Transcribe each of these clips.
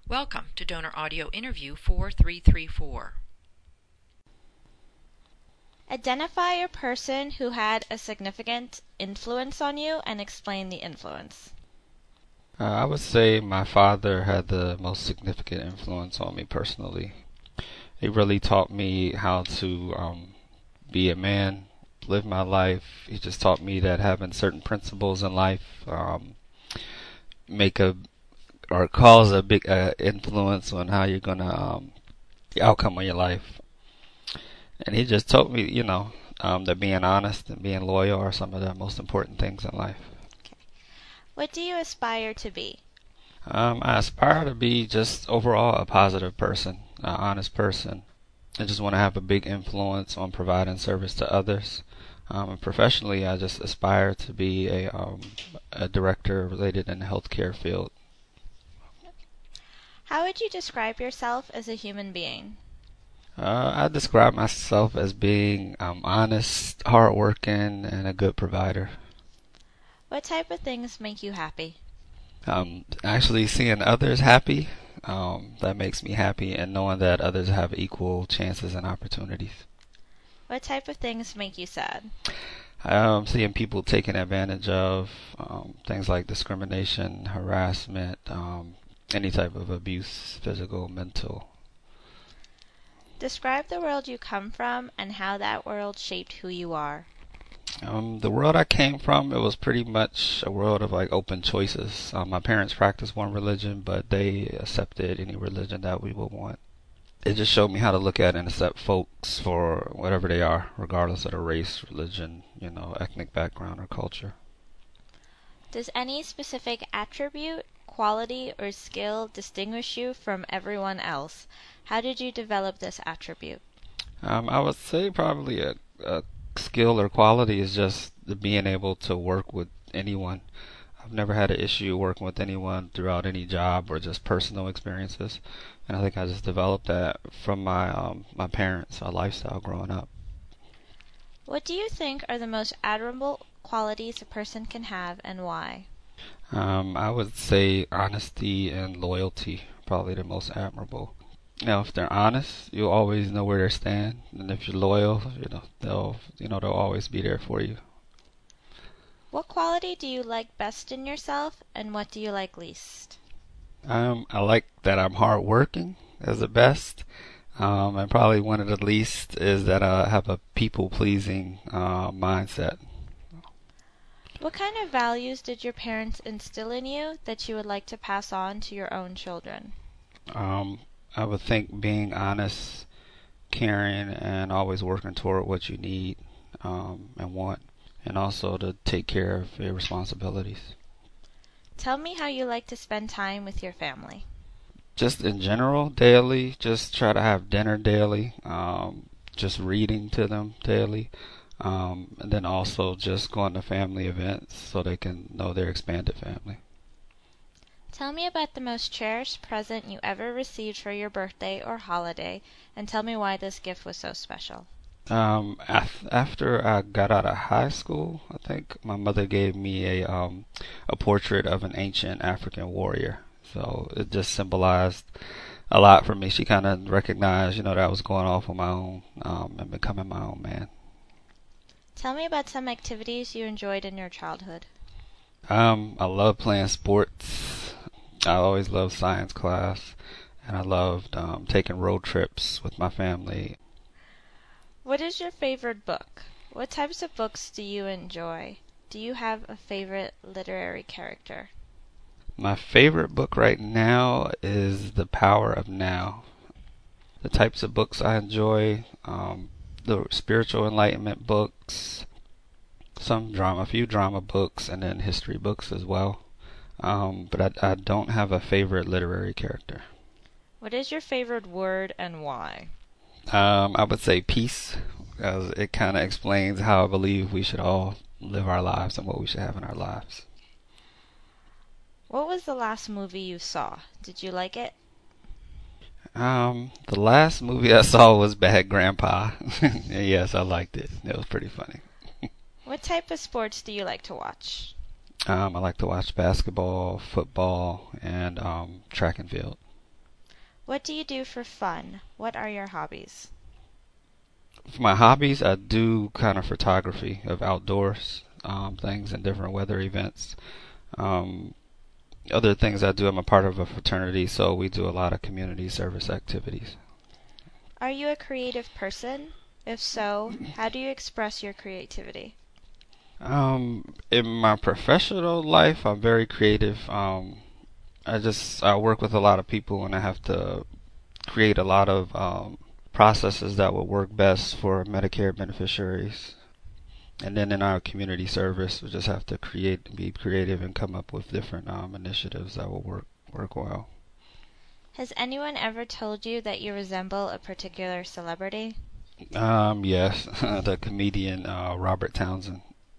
Welcome to Donor Audio Interview 4334. Identify a person who had a significant influence on you and explain the influence. I would say my father had the most significant influence on me personally. He really taught me how to be a man, live my life. He just taught me that having certain principles in life make a or cause a big influence on how you're gonna the outcome of your life. And he just taught me, that being honest and being loyal are some of the most important things in life. Okay. What do you aspire to be? I aspire to be just overall a positive person, an honest person. I just want to have a big influence on providing service to others. And professionally, I just aspire to be a director related in the healthcare field. How would you describe yourself as a human being? I describe myself as being honest, hardworking, and a good provider. What type of things make you happy? Actually seeing others happy, that makes me happy, and knowing that others have equal chances and opportunities. What type of things make you sad? Seeing people taken advantage of, things like discrimination, harassment, any type of abuse, physical, mental. Describe the world you come from and how that world shaped who you are. The world I came from, it was pretty much a world of like open choices. My parents practiced one religion, but they accepted any religion that we would want. It just showed me how to look at and accept folks for whatever they are, regardless of their race, religion, ethnic background or culture. Does any specific attribute, quality, or skill distinguish you from everyone else? How did you develop this attribute? I would say probably a skill or quality is just the being able to work with anyone. I've never had an issue working with anyone throughout any job or just personal experiences, and I think I just developed that from my parents, our lifestyle growing up. What do you think are the most admirable qualities a person can have and why? I would say honesty and loyalty, probably the most admirable. If they're honest, you'll always know where they stand, and if you're loyal, they'll always be there for you. What quality do you like best in yourself and what do you like least? I like that I'm hardworking as the best, and probably one of the least is that I have a people-pleasing mindset. What kind of values did your parents instill in you that you would like to pass on to your own children? Um, I would think being honest, caring, and always working toward what you need and want, and also to take care of your responsibilities. Tell me how you like to spend time with your family. Just in general, daily, just try to have dinner daily, just reading to them daily, and then also just going to family events so they can know their expanded family. Tell me about the most cherished present you ever received for your birthday or holiday, and tell me why this gift was so special. After I got out of high school, I think my mother gave me a portrait of an ancient African warrior. So it just symbolized a lot for me. She kind of recognized, that I was going off on my own and becoming my own man. Tell me about some activities you enjoyed in your childhood. I love playing sports. I always loved science class, and I loved taking road trips with my family. What is your favorite book? What types of books do you enjoy? Do you have a favorite literary character? My favorite book right now is The Power of Now. The types of books I enjoy, the spiritual enlightenment books, a few drama books, and then history books as well. But I don't have a favorite literary character. What is your favorite word and why? I would say peace, because it kind of explains how I believe we should all live our lives and what we should have in our lives. What was the last movie you saw? Did you like it? The last movie I saw was Bad Grandpa. Yes, I liked it. It was pretty funny. What type of sports do you like to watch? I like to watch basketball, football, and track and field. What do you do for fun? What are your hobbies? For my hobbies, I do kind of photography of outdoors things and different weather events. Um, Other things I do, I'm a part of a fraternity, so we do a lot of community service activities. Are you a creative person? If so, how do you express your creativity? In my professional life, I'm very creative. I work with a lot of people, and I have to create a lot of processes that will work best for Medicare beneficiaries. And then in our community service, we just have to be creative, and come up with different initiatives that will work well. Has anyone ever told you that you resemble a particular celebrity? Yes, the comedian Robert Townsend.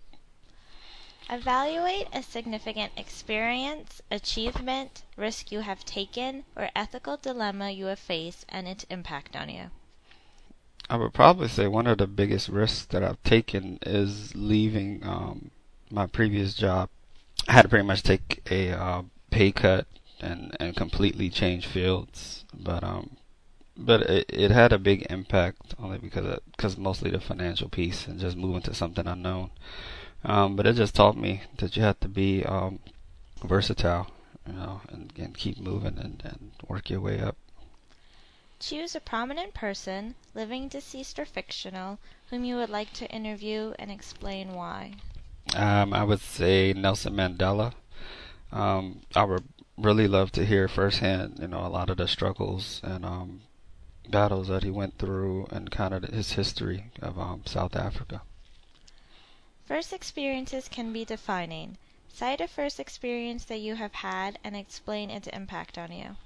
Evaluate a significant experience, achievement, risk you have taken, or ethical dilemma you have faced and its impact on you. I would probably say one of the biggest risks that I've taken is leaving my previous job. I had to pretty much take a pay cut and completely change fields, but it had a big impact only because mostly the financial piece and just moving to something unknown. But it just taught me that you have to be versatile, and keep moving and work your way up. Choose a prominent person, living, deceased, or fictional, whom you would like to interview and explain why. I would say Nelson Mandela. I would really love to hear firsthand, a lot of the struggles and battles that he went through, and kind of his history of South Africa. First experiences can be defining. Cite a first experience that you have had and explain its impact on you.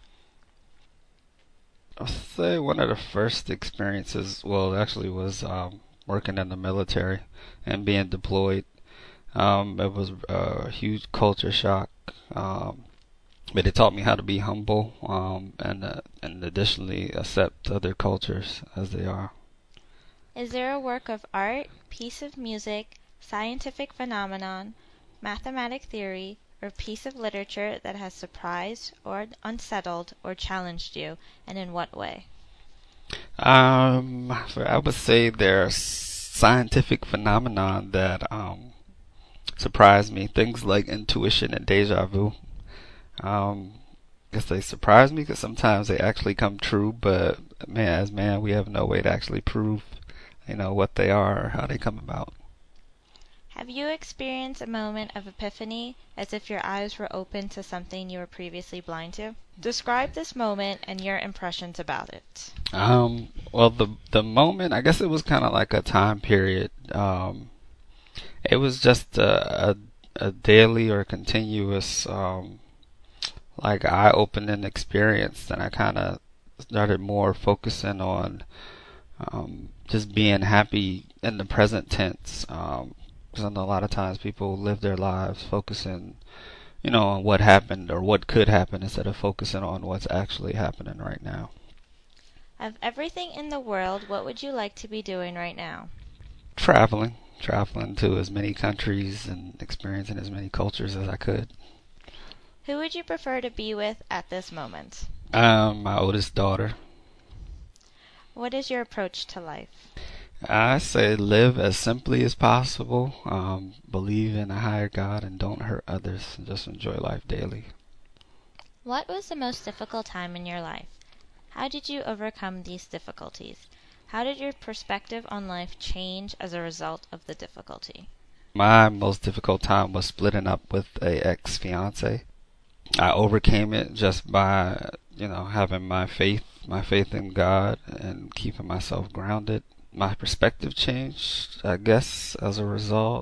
I'll say one of the first experiences, well, actually was working in the military and being deployed. It was a huge culture shock, but it taught me how to be humble, and additionally accept other cultures as they are. Is there a work of art, piece of music, scientific phenomenon, mathematic theory, or piece of literature that has surprised or unsettled or challenged you, and in what way? I would say there's scientific phenomenon that surprise me. Things like intuition and deja vu. Guess they surprise me because sometimes they actually come true, but man, we have no way to actually prove, what they are or how they come about. Have you experienced a moment of epiphany, as if your eyes were open to something you were previously blind to? Describe this moment and your impressions about it. Well, the moment, I guess it was kind of like a time period. It was just a daily or continuous, like eye-opening experience. And I kind of started more focusing on just being happy in the present tense. Because I know a lot of times people live their lives focusing, on what happened or what could happen instead of focusing on what's actually happening right now. Of everything in the world, what would you like to be doing right now? Traveling to as many countries and experiencing as many cultures as I could. Who would you prefer to be with at this moment? My oldest daughter. What is your approach to life? I say live as simply as possible, believe in a higher God, and don't hurt others, and just enjoy life daily. What was the most difficult time in your life? How did you overcome these difficulties? How did your perspective on life change as a result of the difficulty? My most difficult time was splitting up with a ex-fiance. I overcame it just by, having my faith in God and keeping myself grounded. My perspective changed, I guess, as a result.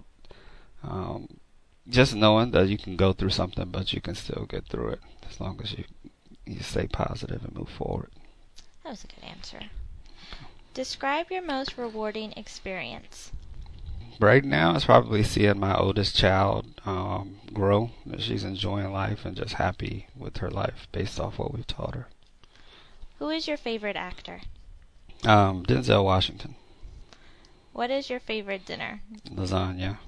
Just knowing that you can go through something, but you can still get through it as long as you stay positive and move forward. That was a good answer. Describe your most rewarding experience. Right now, it's probably seeing my oldest child grow. She's enjoying life and just happy with her life based off what we've taught her. Who is your favorite actor? Denzel Washington. What is your favorite dinner? Lasagna.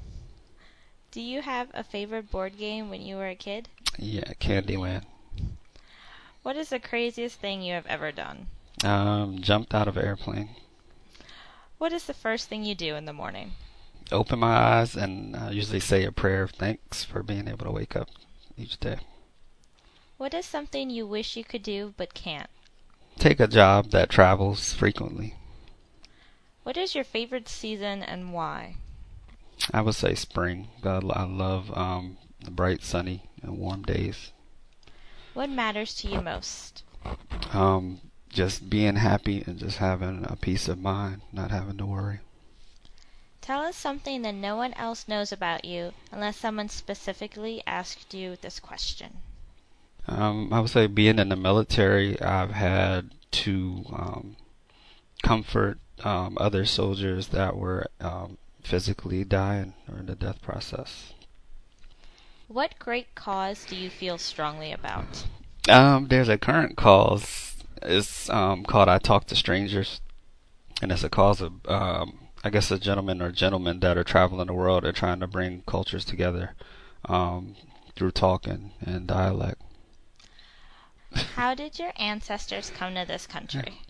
Do you have a favorite board game when you were a kid? Yeah, Candyland. What is the craziest thing you have ever done? Jumped out of an airplane. What is the first thing you do in the morning? Open my eyes and usually say a prayer of thanks for being able to wake up each day. What is something you wish you could do but can't? Take a job that travels frequently. What is your favorite season and why? I would say spring. I love the bright, sunny, and warm days. What matters to you most? Just being happy and just having a peace of mind, not having to worry. Tell us something that no one else knows about you unless someone specifically asked you this question. I would say being in the military, I've had to comfort other soldiers that were physically dying or in the death process. What great cause do you feel strongly about? There's a current cause. It's called I Talk to Strangers, and it's a cause of I guess a gentleman or gentlemen that are traveling the world and trying to bring cultures together through talking and dialect. How did your ancestors come to this country?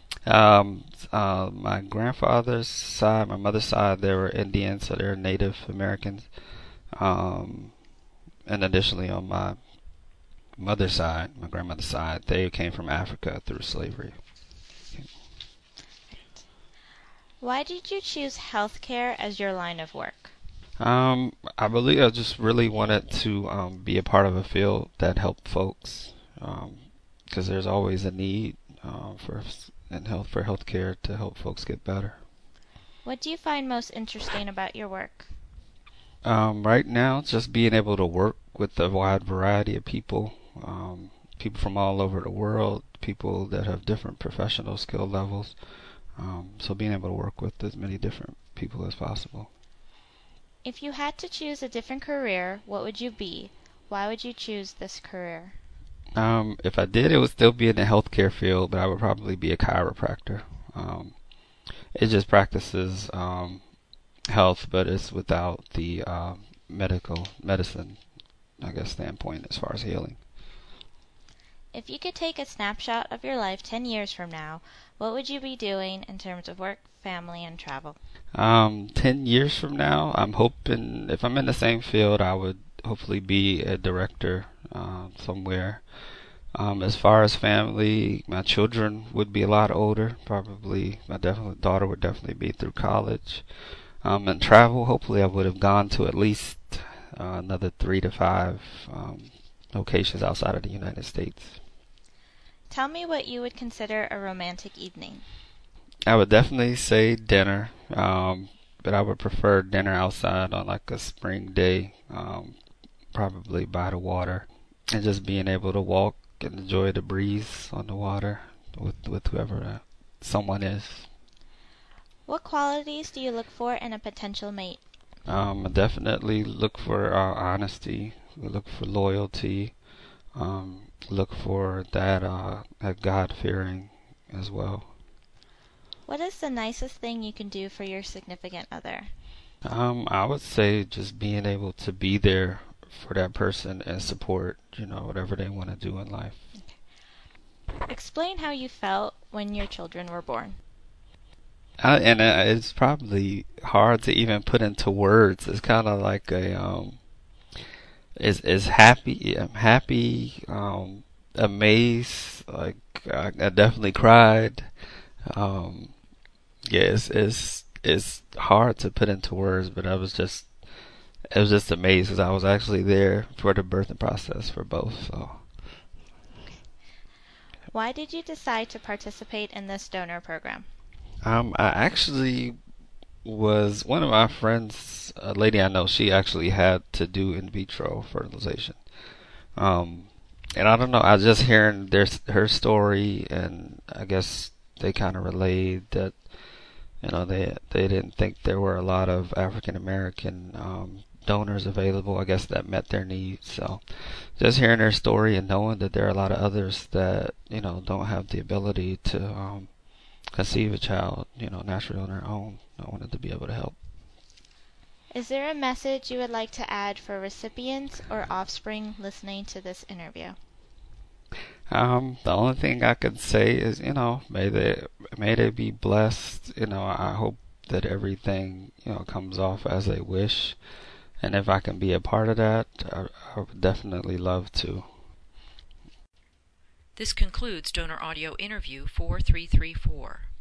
My grandfather's side, my mother's side, they were Indians, so they're Native Americans. And additionally, on my mother's side, my grandmother's side, they came from Africa through slavery. Why did you choose healthcare as your line of work? I believe I just really wanted to be a part of a field that helped folks, because there's always a need for healthcare to help folks get better. What do you find most interesting about your work? Right now, just being able to work with a wide variety of people, people from all over the world, people that have different professional skill levels. So being able to work with as many different people as possible. If you had to choose a different career, what would you be? Why would you choose this career? If I did, it would still be in the healthcare field, but I would probably be a chiropractor. It just practices health, but it's without the medicine, I guess, standpoint as far as healing. If you could take a snapshot of your life 10 years from now, what would you be doing in terms of work, family, and travel? 10 years from now, I'm hoping if I'm in the same field, I would hopefully be a director somewhere. As far as family, my children would be a lot older. Probably my daughter would definitely be through college. And travel, hopefully I would have gone to at least another 3 to 5 locations outside of the United States. Tell me what you would consider a romantic evening. I would definitely say dinner, but I would prefer dinner outside on like a spring day, probably by the water, and just being able to walk and enjoy the breeze on the water with whoever someone is. What qualities do you look for in a potential mate? I definitely look for honesty, look for loyalty, look for that God-fearing as well. What is the nicest thing you can do for your significant other? I would say just being able to be there for that person and support, whatever they want to do in life. Explain how you felt when your children were born. It's probably hard to even put into words. It's kind of like it's happy. I'm happy, amazed. Like I definitely cried. Yeah, it's hard to put into words, but it was just amazed because I was actually there for the birthing process for both. So. Why did you decide to participate in this donor program? I actually was one of my friends, a lady I know, she actually had to do in vitro fertilization. And I don't know, I was just hearing her story, and I guess they kind of relayed that, they didn't think there were a lot of African American donors available, I guess, that met their needs. So just hearing her story and knowing that there are a lot of others that, don't have the ability to conceive a child, naturally on their own, I wanted to be able to help. Is there a message you would like to add for recipients or offspring listening to this interview? The only thing I can say is, may they be blessed. I hope that everything, comes off as they wish. And if I can be a part of that, I would definitely love to. This concludes Donor Audio Interview 4334.